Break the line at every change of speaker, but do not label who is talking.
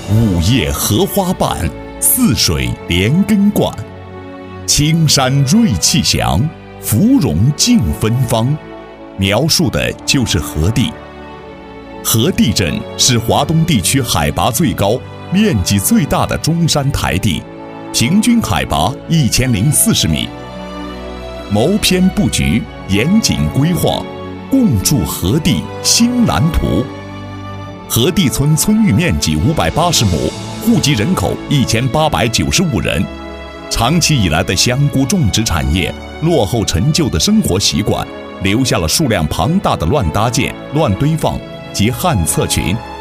五叶荷花瓣，四水连根贯。青山瑞气祥，芙蓉竞芬芳。描述的就是河地。河地镇是华东地区海拔最高、面积最大的中山台地，平均海拔1040米。谋篇布局，严谨规划，共筑河地新蓝图。河地村村域面积580亩，户籍人口1895人。长期以来的香菇种植产业、落后陈旧的生活习惯，留下了数量庞大的乱搭建、乱堆放及旱厕群、